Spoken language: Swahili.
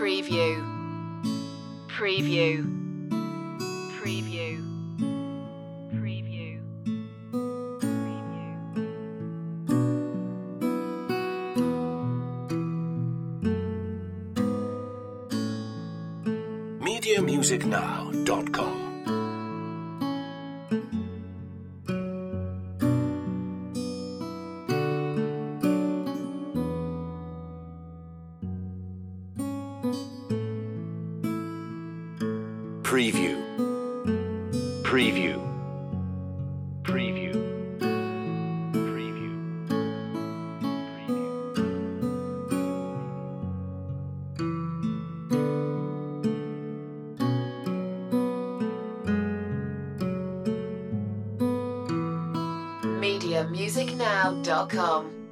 Preview. Preview. Preview. Preview. MediaMusicNow.com. Preview. Preview. Preview. Preview. MediaMusicNow.com.